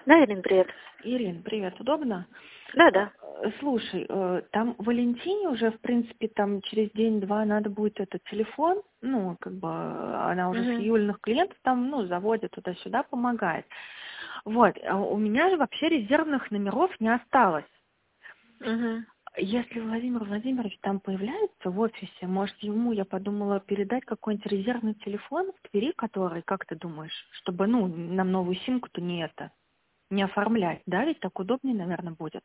Да, Ирин, привет. Ирин, привет, удобно? Да. Слушай, там Валентине уже, в принципе, там через день-два надо будет этот телефон, ну, как бы она уже с Мгм. июльных клиентов там, ну, заводит туда-сюда, помогает. Вот, а у меня же вообще резервных номеров не осталось. Мгм. Если Владимир Владимирович там появляется в офисе, может, ему, я подумала, передать какой-нибудь резервный телефон в Твери, который, как ты думаешь, чтобы, ну, нам новую симку-то не оформлять, да, ведь так удобнее, наверное, будет.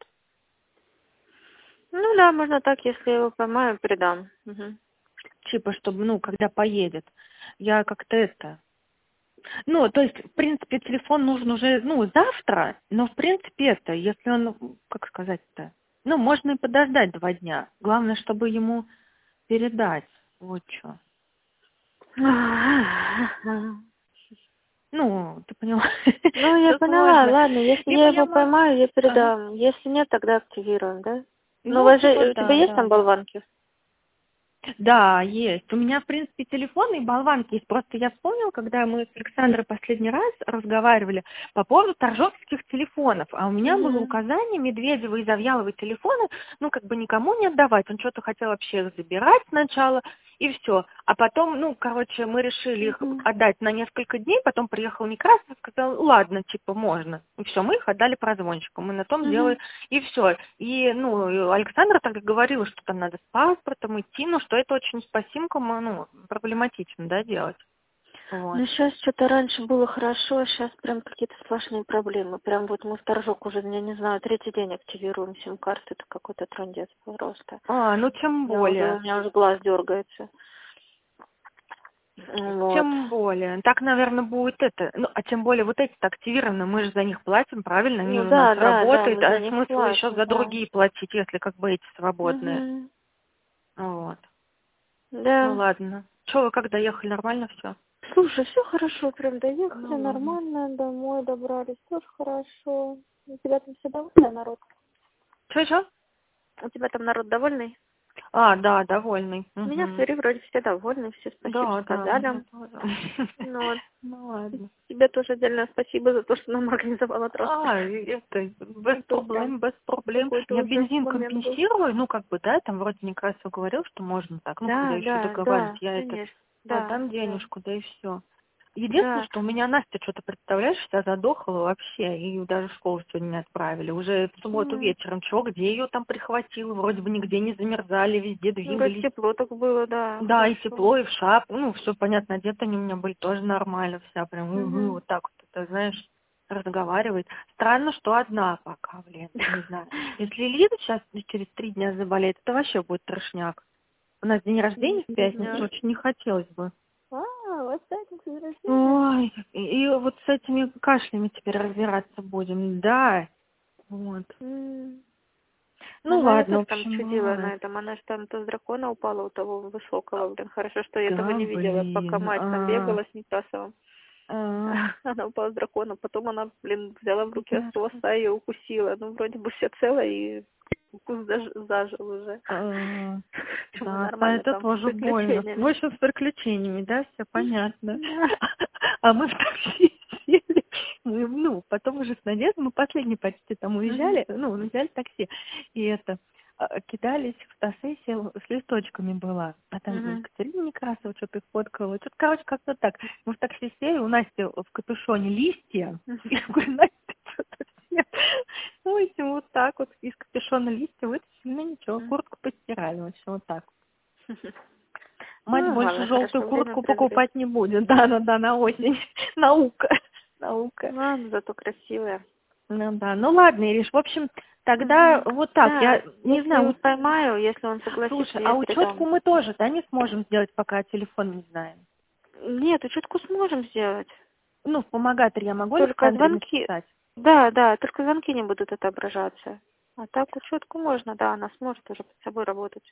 Ну да, можно так, если я его поймаю, передам. Мгм. Типа, чтобы, ну, когда поедет, я как-то это... Ну, то есть, в принципе, телефон нужен уже, ну, завтра, но, в принципе, это, если он, как сказать-то, ну, можно и подождать 2 дня. Главное, чтобы ему передать. Вот что. Ну, ты поняла? Ну, я Все поняла, сложно. ладно, если Либо я я его могу... поймаю, я Ага. передам. Если нет, тогда активируем, да? Ну, у Ну, вас же, типа, у тебя есть там да. болванки? Да, есть. У меня, в принципе, телефон и болванки есть. Просто я вспомнила, когда мы с Александрой последний раз разговаривали по поводу торжокских телефонов. А у меня было Угу. указание Медведева и Завьяловой телефоны, ну, как бы никому не отдавать. Он что-то хотел вообще их забирать сначала, и все. А потом, ну, короче, мы решили их Угу. отдать на несколько дней. Потом приехал Некрасов и сказал, ладно, типа, можно. И все, мы их отдали прозвончику. Мы на том дело Угу. и все. И, ну, и Александра тогда говорила, что там надо с паспортом идти, ну, что это очень по симкам, ну, проблематично, да, делать. Вот. Ну, сейчас что-то раньше было хорошо, а сейчас прям какие-то сплошные проблемы. Прям вот мы в торжок уже, я не знаю, третий день активируем сим-карты. Это какой-то трындец просто. Ну, тем У более. меня уже глаз дергается. Вот. Тем более. Так, наверное, будет это. Ну, а тем более вот эти-то активированы, мы же за них платим, правильно? Они Ну у нас да, работают, мы за а них смысл еще платим, за да. другие платить, если как бы эти свободные. Угу. Вот. Ну, Да. ладно. Че, вы как доехали? Нормально все? Слушай, все хорошо, прям доехали, Ну, ладно. нормально, домой добрались, тоже хорошо. У тебя там все довольны, народ? Че? У тебя там народ довольный? Да, довольный. У меня в Угу. Твери вроде все довольны, все спасибо Да, у меня сказали. тоже. Ну вот. Ну ладно. Тебе тоже отдельное спасибо за то, что нам организовала транспорт. И это без Это проблем, прям без проблем. какой-то Я уже бензин момент был. компенсирую, ну как бы, да, там вроде Некрасов говорил, что можно так, ну когда еще договаривались, Да, я это конечно. отдам денежку, да и все. Единственное, Да. что у меня Настя что-то, представляешь, вся задохала вообще, и даже в школу сегодня не отправили. Уже в субботу М. вечером, чего, где ее там прихватило, вроде бы нигде не замерзали, везде Ну, вроде двигались. тепло так было, да, Да, и хорошо. тепло, и в шапку, ну, все понятно, одеты они у меня были тоже нормально, вся прям, Угу. вот так вот, это, знаешь, разговаривает. Странно, что одна пока, блин, не знаю. Если Лида сейчас через 3 дня заболеет, это вообще будет трешняк. У нас день рождения в пятницу, Бедняжка. очень не хотелось бы. Вот пятница день рождения. Ой, и вот с этими кашлями теперь разбираться будем, да, вот. М. Ну Она ладно, в этот там общем, чудила бывает. на этом, она же там то с дракона упала у того высокого, блин, хорошо, что я этого Да, не видела, пока блин, мать там бегала с Некрасовым. а, Она упала с дракона, потом она, блин, взяла в руки ясно. ососа и укусила. Ну, вроде бы все цело, и укус зажил уже. А, Чему Да, нормально это там, с тоже больно. В приключениями. общем, с приключениями, да, все понятно. Да. А мы в такси сели, ну, потом уже с Надеждой, мы последний почти там Мгм. уезжали, ну, взяли такси, и это, кидались в фотосессии с листочками была. А там Мгм. Екатерина Некрасова что-то их фоткала. Что-то, короче, как-то так. Мы в такси сели, у Насти в капюшоне листья. И я говорю, Настя, что-то все. Ну, и вот так вот из капюшона листья вытащили, ну ничего, Мгм. куртку постирали, в общем, вот так. Мать Ну, больше главное, желтую хорошо время куртку провели. покупать не будет. Да, на осень. Наука. Наука. Ладно, зато красивая. Ну да. Ну ладно, Ириш, в общем, тогда Мгм. вот так. Да, Я не если его знаю, поймаю, если он согласится, слушай, я а передам. учетку мы тоже, да, не сможем сделать, пока телефон не знаем. Нет, учетку сможем сделать. Ну, в помогатель я могу Только Александре звонки, написать? да, только звонки не будут отображаться. А так учетку можно, да, она сможет уже под собой работать.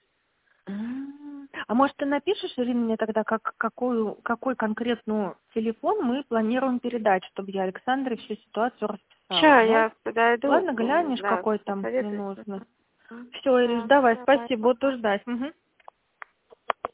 А может, ты напишешь, Ирина, мне тогда, какой конкретно телефон мы планируем передать, чтобы я Александре всю ситуацию расписала, Ща, да? я подойду, Ладно, глянешь, да, какой там мне посоветуюсь. нужно. Мгм. Все, Ириш, Ладно, давай, давай, спасибо, буду пока. ждать. Угу.